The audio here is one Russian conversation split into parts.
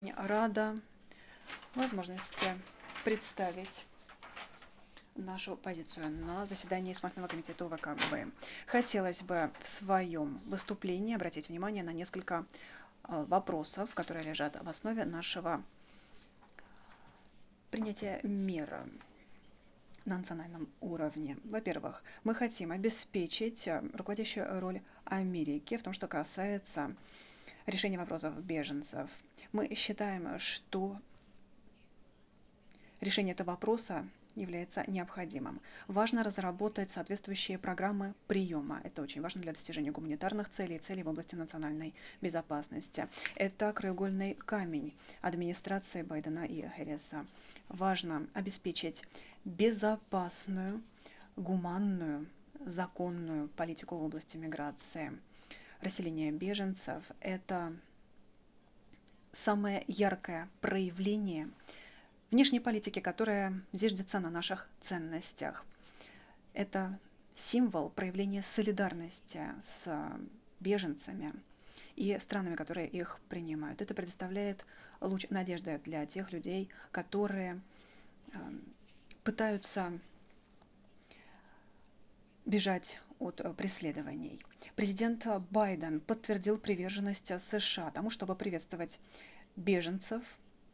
Рада возможности представить нашу позицию на заседании Исполнительного комитета УВКБ. Хотелось бы в своем выступлении обратить внимание на несколько вопросов, которые лежат в основе нашего принятия мер на национальном уровне. Во-первых, мы хотим обеспечить руководящую роль Америки в том, что касается решения вопросов беженцев. Мы считаем, что решение этого вопроса является необходимым. Важно разработать соответствующие программы приема. Это очень важно для достижения гуманитарных целей и целей в области национальной безопасности. Это краеугольный камень администрации Байдена и Хэрриса. Важно обеспечить безопасную, гуманную, законную политику в области миграции. Расселение беженцев – это самое яркое проявление внешней политики, которая зиждется на наших ценностях. Это символ проявления солидарности с беженцами и странами, которые их принимают. Это предоставляет луч надежды для тех людей, которые пытаются бежать от преследований. Президент Байден подтвердил приверженность США тому, чтобы приветствовать беженцев.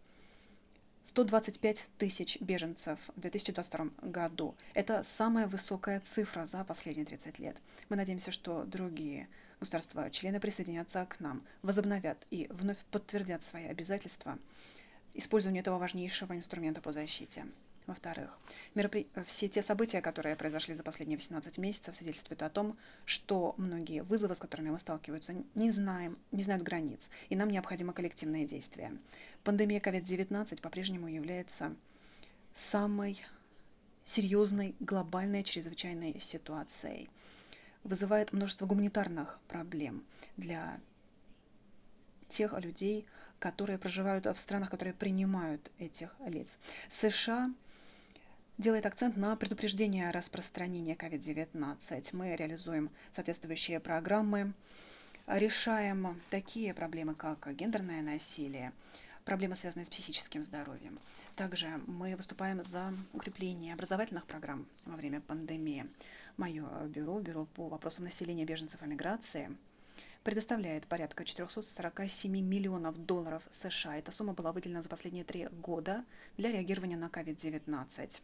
125 тысяч беженцев в 2022 году. Это самая высокая цифра за последние 30 лет. Мы надеемся, что другие государства-члены присоединятся к нам, возобновят и вновь подтвердят свои обязательства использованию этого важнейшего инструмента по защите. Во-вторых, все те события, которые произошли за последние 18 месяцев, свидетельствуют о том, что многие вызовы, с которыми мы сталкиваемся, не знают границ, и нам необходимо коллективное действие. Пандемия COVID-19 по-прежнему является самой серьезной глобальной чрезвычайной ситуацией. Вызывает множество гуманитарных проблем для тех людей, которые проживают в странах, которые принимают этих лиц. США делает акцент на предупреждение распространения COVID-19. Мы реализуем соответствующие программы, решаем такие проблемы, как гендерное насилие, проблемы, связанные с психическим здоровьем. Также мы выступаем за укрепление образовательных программ во время пандемии. Мое бюро по вопросам населения, беженцев и миграции, предоставляет порядка 447 миллионов долларов США. Эта сумма была выделена за последние 3 года для реагирования на COVID-19.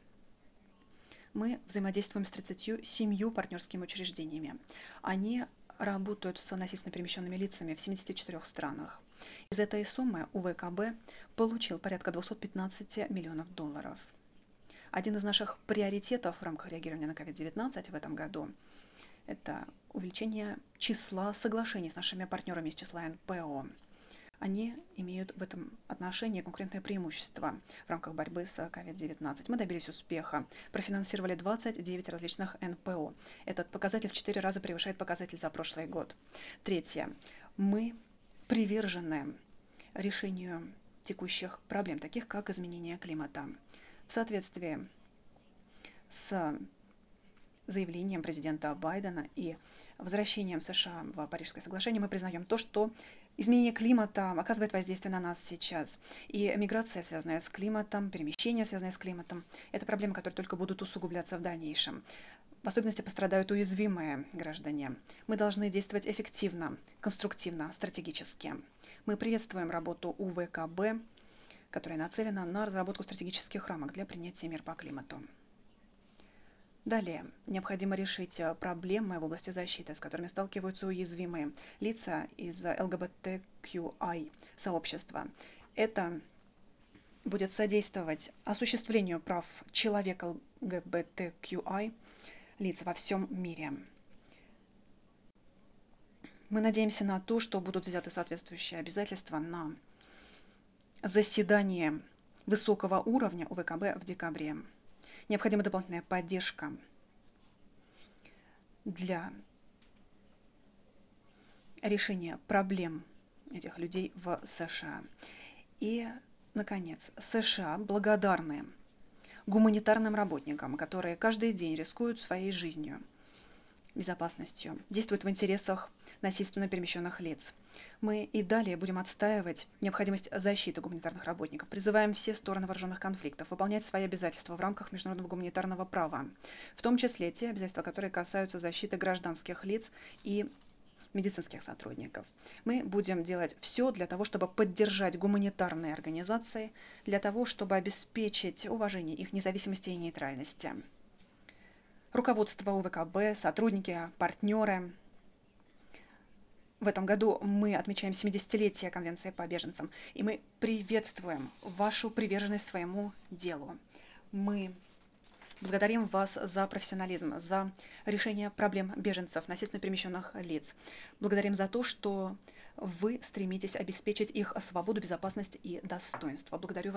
Мы взаимодействуем с 37 партнерскими учреждениями. Они работают с насильственно перемещенными лицами в 74 странах. Из этой суммы УВКБ получил порядка 215 миллионов долларов. Один из наших приоритетов в рамках реагирования на COVID-19 в этом году – это увеличение числа соглашений с нашими партнерами из числа НПО. Они имеют в этом отношении конкурентное преимущество в рамках борьбы с COVID-19. Мы добились успеха, профинансировали 29 различных НПО. Этот показатель в 4 раза превышает показатель за прошлый год. Третье. Мы привержены решению текущих проблем, таких как изменение климата. В соответствии с заявлением президента Байдена и возвращением США в Парижское соглашение мы признаем то, что изменение климата оказывает воздействие на нас сейчас. И миграция, связанная с климатом, перемещения, связанные с климатом, это проблемы, которые только будут усугубляться в дальнейшем. В особенности пострадают уязвимые граждане. Мы должны действовать эффективно, конструктивно, стратегически. Мы приветствуем работу УВКБ, которая нацелена на разработку стратегических рамок для принятия мер по климату. Далее, необходимо решить проблемы в области защиты, с которыми сталкиваются уязвимые лица из ЛГБТQI сообщества. Это будет содействовать осуществлению прав человека ЛГБТQI лиц во всем мире. Мы надеемся на то, что будут взяты соответствующие обязательства на заседание высокого уровня УВКБ в декабре. Необходима дополнительная поддержка для решения проблем этих людей в США. И, наконец, США благодарны гуманитарным работникам, которые каждый день рискуют своей жизнью безопасностью, действует в интересах насильственно перемещенных лиц. Мы и далее будем отстаивать необходимость защиты гуманитарных работников, призываем все стороны вооруженных конфликтов выполнять свои обязательства в рамках международного гуманитарного права, в том числе те обязательства, которые касаются защиты гражданских лиц и медицинских сотрудников. Мы будем делать все для того, чтобы поддержать гуманитарные организации, для того, чтобы обеспечить уважение их независимости и нейтральности. Руководство УВКБ, сотрудники, партнеры. В этом году мы отмечаем 70-летие Конвенции по беженцам, и мы приветствуем вашу приверженность своему делу. Мы благодарим вас за профессионализм, за решение проблем беженцев, насильственно перемещенных лиц. Благодарим за то, что вы стремитесь обеспечить их свободу, безопасность и достоинство. Благодарю вас.